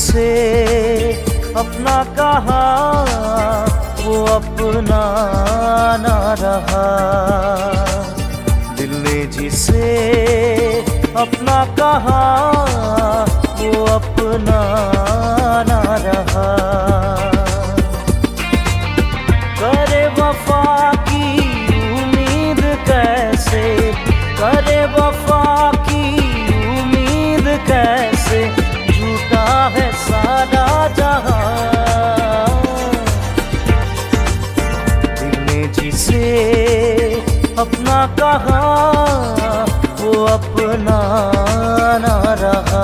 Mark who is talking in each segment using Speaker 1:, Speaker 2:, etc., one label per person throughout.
Speaker 1: जिसे अपना कहा वो अपना ना रहा, दिल ने जिसे अपना कहा वो अपना ना रहा। करे वफा की उम्मीद कैसे, करे वफा की उम्मीद कैसे, झूठा है सारा जहां। दिल ने जिसे अपना कहा वो अपना ना रहा।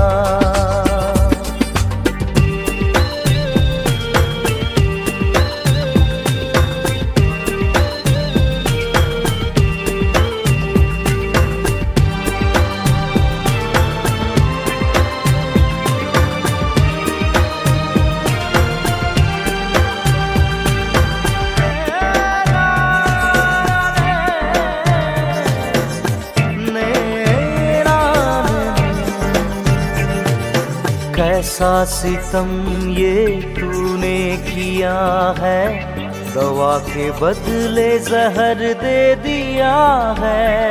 Speaker 1: कैसा सितम ये तूने किया है, दवा के बदले जहर दे दिया है।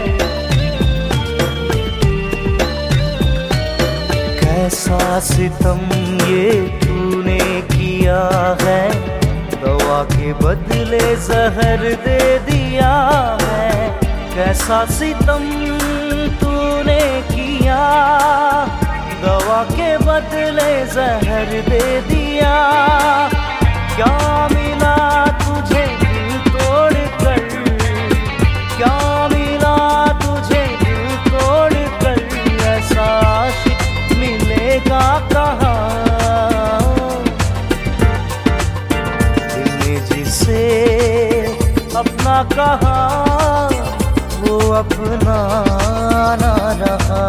Speaker 1: कैसा सितम ये तूने किया है, दवा के बदले जहर दे दिया है। कैसा सितम तूने किया, दवा के बदले जहर दे दिया। क्या मिला तुझे दिल तोड़ कर, क्या मिला तुझे दिल तोड़ कर, ऐसा आशिक मिलेगा कहाँ। दिल ने जिसे अपना कहा वो अपना ना रहा।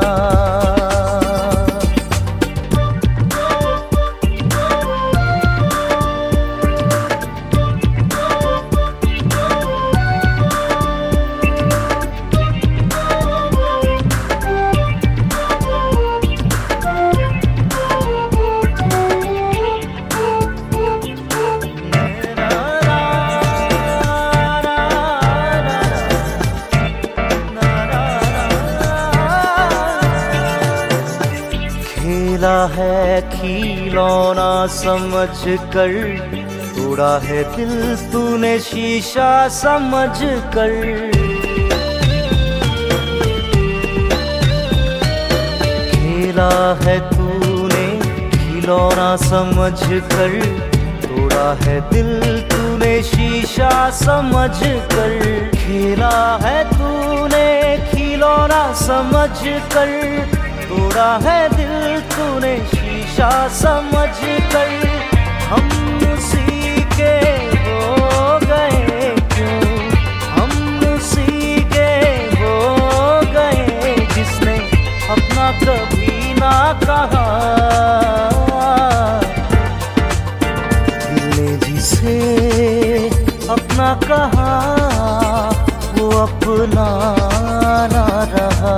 Speaker 1: खेला है खिलौना समझ कर, तोड़ा है दिल तूने शीशा समझ कर। खेला है तूने खिलौना समझ कर, तोड़ा है दिल तूने शीशा समझ कर। खेला है तूने खिलौना समझ कर, तोड़ा है दिल तूने शीशा समझ कर। हम उसी के हो गए क्यों, हम उसी के हो गए जिसने अपना कभी ना कहा। दिल ने जिसे अपना कहा वो अपना ना रहा।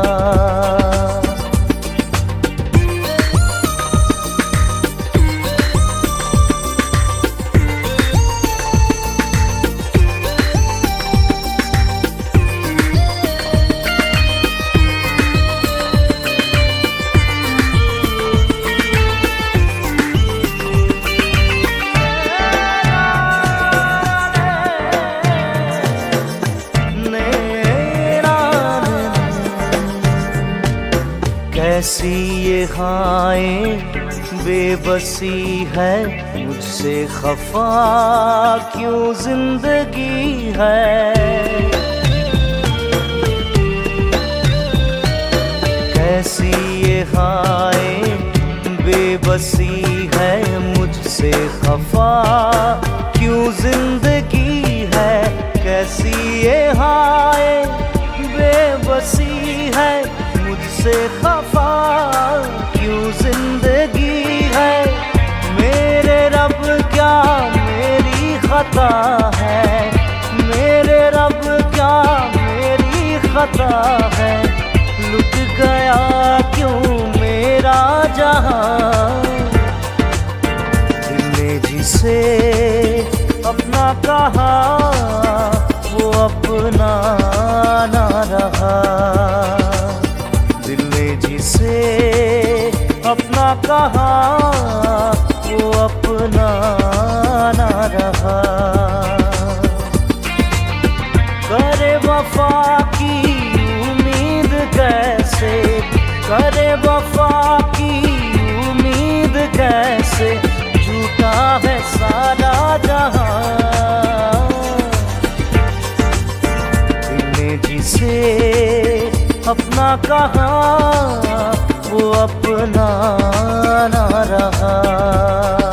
Speaker 1: कैसी ये खाएं बेबसी है, मुझसे खफा क्यों जिंदगी है। कैसी ये खाएं बेबसी है, मुझसे खफा क्यों जिंदगी है। कैसी ये हाय बेबसी है, मुझसे खफा क्यों जिंदगी है। मेरे रब क्या मेरी खता है, मेरे रब क्या मेरी खता है। लुट गया क्यों मेरा जहां। जिसे अपना कहा वो अपना ना रहा। दिल ने जिसे अपना कहा वो अपना ना रहा। करे वफा की उम्मीद कैसे, करे वफा की उम्मीद कैसे, झूठा है सारा जहां। दिल ने जिसे अपना कहा वो अपना ना रहा।